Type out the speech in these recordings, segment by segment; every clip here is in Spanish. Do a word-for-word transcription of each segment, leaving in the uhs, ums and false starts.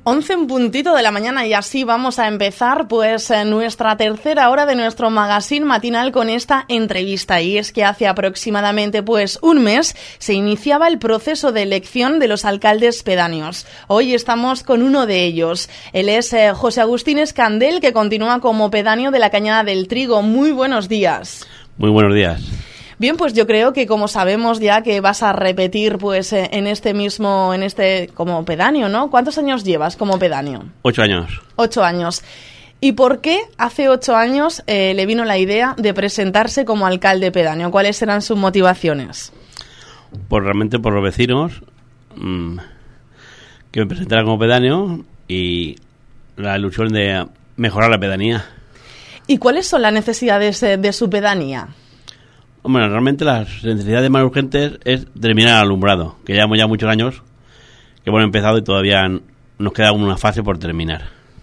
once en puntito de la mañana y así vamos a empezar pues en nuestra tercera hora de nuestro magazine matinal con esta entrevista. Y es que hace aproximadamente pues un mes se iniciaba el proceso de elección de los alcaldes pedáneos. Hoy estamos con uno de ellos. Él es eh, José Agustín Escandel, que continúa como pedáneo de la Cañada del Trigo. Muy buenos días. Muy buenos días. Bien, pues yo creo que como sabemos ya que vas a repetir pues en este mismo, en este como pedáneo, ¿no? ¿Cuántos años llevas como pedáneo? Ocho años. Ocho años. ¿Y por qué hace ocho años eh, le vino la idea de presentarse como alcalde pedáneo? ¿Cuáles eran sus motivaciones? Pues realmente por los vecinos, mmm, que me presentara como pedáneo y la ilusión de mejorar la pedanía. ¿Y cuáles son las necesidades de, de su pedanía? Bueno, realmente las necesidades más urgentes es terminar el alumbrado, que llevamos ya muchos años que hemos empezado y todavía nos queda una fase por terminar.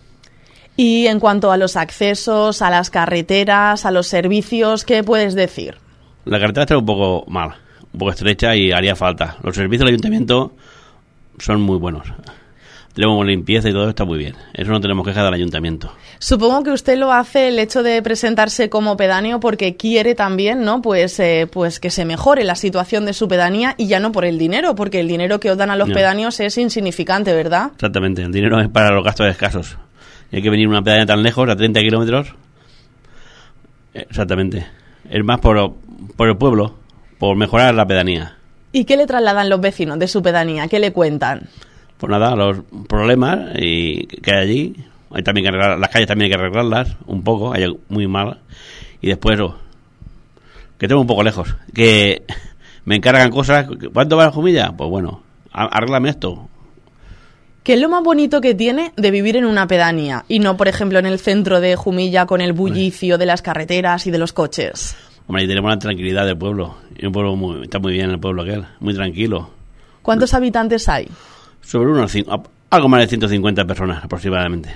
Y en cuanto a los accesos, a las carreteras, a los servicios, ¿qué puedes decir? La carretera está un poco mal, un poco estrecha y haría falta. Los servicios del ayuntamiento son muy buenos. Tenemos limpieza y todo está muy bien. Eso no tenemos queja del ayuntamiento. Supongo que usted lo hace el hecho de presentarse como pedáneo porque quiere también, ¿no? Pues, eh, pues que se mejore la situación de su pedanía y ya no por el dinero, porque el dinero que os dan a los no. pedáneos es insignificante, ¿verdad? Exactamente. El dinero es para los gastos escasos. Y hay que venir a una pedanía tan lejos, a treinta kilómetros. Exactamente. Es más por, por el pueblo, por mejorar la pedanía. ¿Y qué le trasladan los vecinos de su pedanía? ¿Qué le cuentan? Pues nada, los problemas y que hay allí. Hay también que arreglar, las calles también hay que arreglarlas un poco, hay muy malas. Y después, oh, que tengo un poco lejos, que me encargan cosas. ¿Cuánto va la Jumilla? Pues bueno, arréglame esto. ¿Qué es lo más bonito que tiene de vivir en una pedanía y no, por ejemplo, en el centro de Jumilla con el bullicio de las carreteras y de los coches? Hombre, ahí tenemos la tranquilidad del pueblo. Y un pueblo muy, está muy bien el pueblo aquel, muy tranquilo. ¿Cuántos habitantes hay? Sobre unos algo más de ciento cincuenta personas aproximadamente.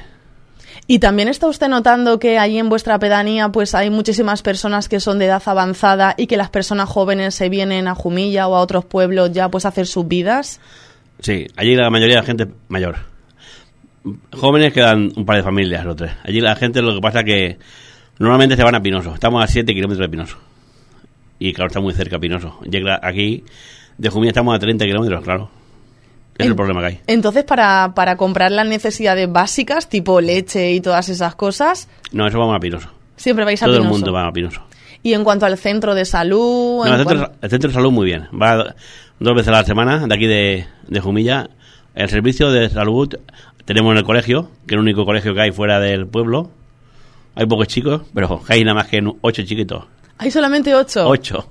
Y también está usted notando que allí en vuestra pedanía pues hay muchísimas personas que son de edad avanzada y que las personas jóvenes se vienen a Jumilla o a otros pueblos ya pues a hacer sus vidas. Sí, allí la mayoría de la gente mayor. Jóvenes quedan un par de familias o tres. Allí la gente lo que pasa es que normalmente se van a Pinoso. Estamos a siete kilómetros de Pinoso. Y claro, está muy cerca Pinoso. Llega aquí de Jumilla estamos a treinta kilómetros, claro. Es el problema que hay. Entonces, para, para comprar las necesidades básicas, tipo leche y todas esas cosas... No, eso vamos a Pinoso. Siempre vais a Todo Pinoso. Todo el mundo va a Pinoso. ¿Y en cuanto al centro de salud? No, el centro, cuanto... el centro de salud muy bien. Va dos veces a la semana, de aquí de, de Jumilla. El servicio de salud tenemos en el colegio, que es el único colegio que hay fuera del pueblo. Hay pocos chicos, pero hay nada más que ocho chiquitos. ¿Hay solamente ocho? Ocho.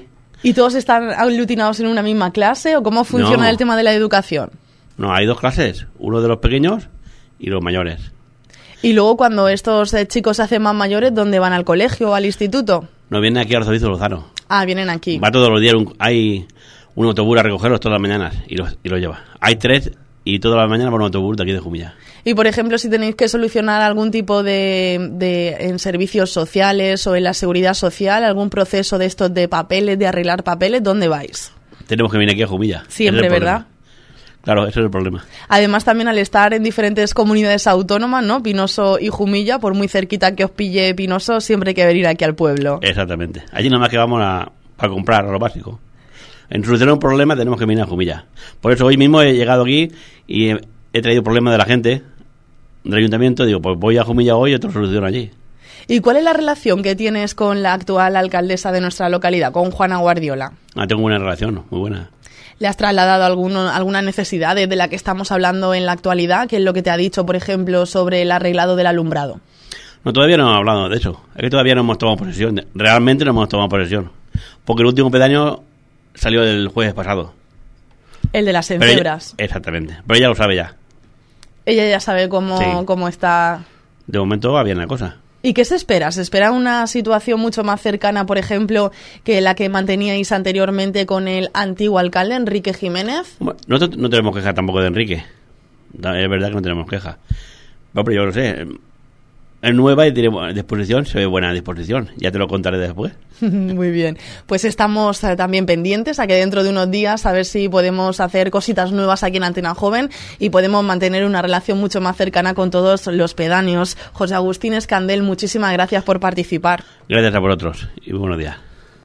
¿Y todos están aglutinados en una misma clase o cómo funciona no. el tema de la educación? No, hay dos clases, uno de los pequeños y los mayores. Y luego cuando estos eh, chicos se hacen más mayores, ¿dónde van? ¿Al colegio o al instituto? No, vienen aquí al Arzobispo de Lozano. Ah, vienen aquí. Va todos los días, un, hay un autobús a recogerlos todas las mañanas y los, y los lleva. Hay tres y todas las mañanas va un autobús de aquí de Jumilla. Y, por ejemplo, si tenéis que solucionar algún tipo de, de en servicios sociales o en la seguridad social, algún proceso de estos de papeles, de arreglar papeles, ¿dónde vais? Tenemos que venir aquí a Jumilla. Siempre, ¿verdad? Claro, ese es el problema. Además, también al estar en diferentes comunidades autónomas, ¿no? Pinoso y Jumilla, por muy cerquita que os pille Pinoso, siempre hay que venir aquí al pueblo. Exactamente. Allí nada más que vamos a, a comprar lo básico. En solucionar un problema tenemos que venir a Jumilla. Por eso hoy mismo he llegado aquí y he, he traído problemas de la gente, del ayuntamiento. Digo, pues voy a Jumilla hoy y otro soluciono allí. ¿Y cuál es la relación que tienes con la actual alcaldesa de nuestra localidad, con Juana Guardiola? Ah, tengo una relación, muy buena. ¿Le has trasladado alguno, alguna necesidad de la que estamos hablando en la actualidad? ¿Qué es lo que te ha dicho, por ejemplo, sobre el arreglado del alumbrado? No, todavía no hemos hablado de eso. Es que todavía no hemos tomado posesión. Realmente no hemos tomado posesión. Porque el último pedáneo salió el jueves pasado. El de las encebras. Ella, exactamente. Pero ella lo sabe ya. Ella ya sabe cómo, sí. cómo está... De momento va bien la cosa. ¿Y qué se espera? ¿Se espera una situación mucho más cercana, por ejemplo, que la que manteníais anteriormente con el antiguo alcalde, Enrique Jiménez? Bueno, nosotros no tenemos queja tampoco de Enrique. Es verdad que no tenemos queja. Pero yo lo sé. es nueva y tiene disposición, se ve buena disposición. Ya te lo contaré después. Muy bien. Pues estamos eh, también pendientes a que dentro de unos días a ver si podemos hacer cositas nuevas aquí en Antena Joven y podemos mantener una relación mucho más cercana con todos los pedáneos. José Agustín Escandel, muchísimas gracias por participar. Gracias a vosotros y buenos días.